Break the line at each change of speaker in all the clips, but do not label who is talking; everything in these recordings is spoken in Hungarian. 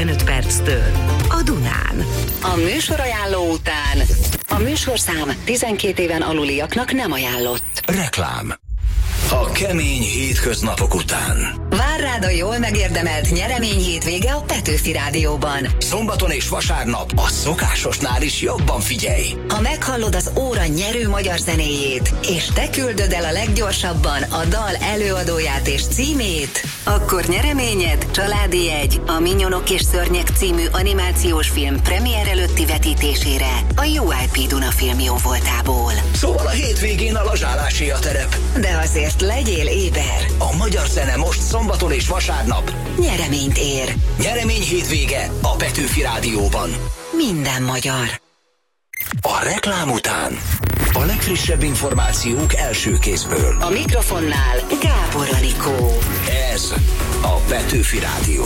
15 perctől a Dunán.
A műsorajánló után a műsorszám 12 éven aluliaknak nem ajánlott.
Reklám. A kemény hétköznapok után
Vár rád a jól megérdemelt nyeremény hétvége a Petőfi Rádióban.
szombaton és vasárnap a szokásosnál is jobban figyelj.
Ha meghallod az óra nyerő magyar zenéjét, és te küldöd el a leggyorsabban a dal előadóját és címét, akkor nyereményed családi jegy a Minyonok és Szörnyek című animációs film premier előtti vetítésére a UIP Duna Film jóvoltából.
Szóval a hétvégén a lazsálásé a terep.
De azért legyél éber.
A magyar zene most szombaton és vasárnap
Nyereményt ér.
nyeremény hétvége a Petőfi Rádióban.
Minden magyar.
A reklám után a legfrissebb információk első kézből.
A mikrofonnál Gábor Anikó.
Ez a Petőfi Rádió.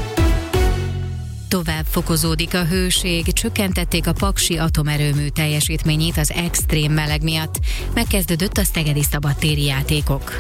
Tovább fokozódik a hőség, csökkentették a paksi atomerőmű teljesítményét az extrém meleg miatt. Megkezdődött a szegedi szabadtéri játékok.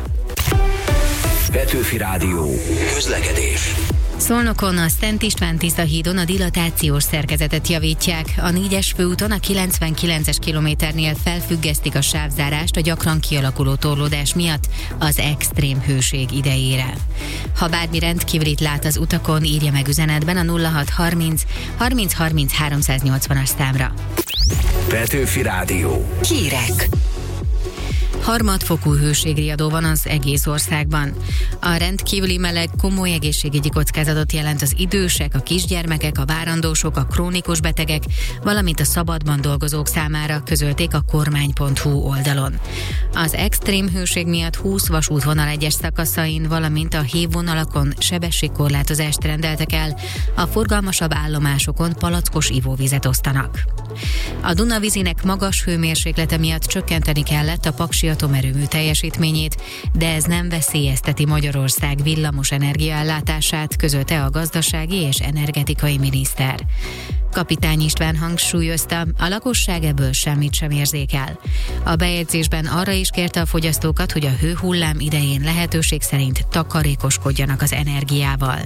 Petőfi Rádió. Közlekedés.
Szolnokon a Szent István Tisza hídon a dilatációs szerkezetet javítják. A 4-es főúton a 99-es kilométernél felfüggesztik a sávzárást a gyakran kialakuló torlódás miatt az extrém hőség idejére. Ha bármi rendkívülit lát az utakon, írja meg üzenetben a 0630 30 30 380-as számra.
Petőfi Rádió.
Hírek.
Harmadfokú hőségriadó van az egész országban. A rendkívüli meleg komoly egészségügyi kockázatot jelent az idősek, a kisgyermekek, a várandósok, a krónikus betegek, valamint a szabadban dolgozók számára, közölték a kormány.hu oldalon. Az extrém hőség miatt 20 vasútvonal egyes szakaszain, valamint a hévvonalakon sebességkorlátozást rendeltek el, a forgalmasabb állomásokon palackos ivóvizet osztanak. A Dunavízinek magas hőmérséklete miatt csökkenteni kellett a paksi atomerőmű teljesítményét, de ez nem veszélyezteti Magyarország villamos energiaellátását, közölte a gazdasági és energetikai miniszter. Kapitány István hangsúlyozta, a lakosság ebből semmit sem érzékel. A bejegyzésben arra is kérte a fogyasztókat, hogy a hőhullám idején lehetőség szerint takarékoskodjanak az energiával.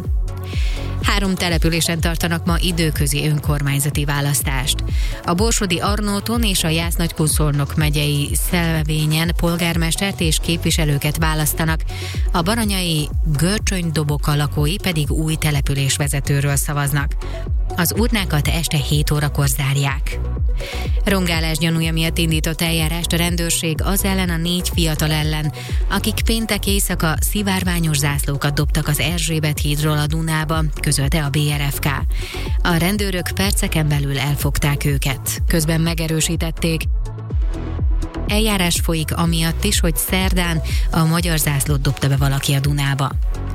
3 településen tartanak ma időközi önkormányzati választást. A borsodi Arnóton és a Jász-Nagykun-Szolnok megyei Szelvényen polgármestert és képviselőket választanak, a baranyai Görcsöny-Doboka lakói pedig új településvezetőről szavaznak. Az urnákat este 7 órakor zárják. Rongálás gyanúja miatt indított eljárást a rendőrség az ellen a 4 fiatal ellen, akik péntek éjszaka szivárványos zászlókat dobtak az Erzsébet hídról a Dunába, közölte a BRFK. A rendőrök perceken belül elfogták őket. Közben megerősítették, eljárás folyik amiatt is, hogy szerdán a magyar zászlót dobta be valaki a Dunába.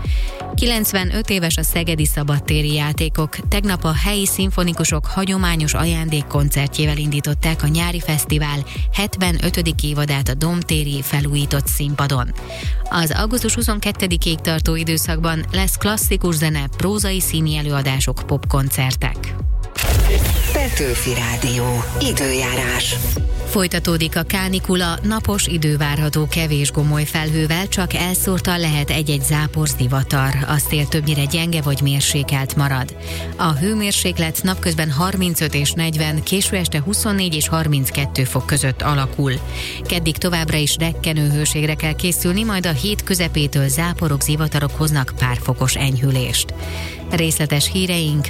95 éves a szegedi szabadtéri játékok. Tegnap a helyi szimfonikusok hagyományos ajándékkoncertjével indították a nyári fesztivál 75. évadát a Domtéri felújított színpadon. Az augusztus 22-ig tartó időszakban lesz klasszikus zene, prózai színi előadások, popkoncertek.
Petőfi Rádió. Időjárás.
Folytatódik a kánikula, napos idő várható kevés gomoly felhővel, csak elszórtan lehet egy-egy zápor zivatar. A szél többnyire gyenge vagy mérsékelt marad. A hőmérséklet napközben 35 és 40, késő este 24 és 32 fok között alakul. Keddig továbbra is rekkenő hőségre kell készülni, majd a hét közepétől záporok, zivatarok hoznak pár fokos enyhülést. Részletes híreink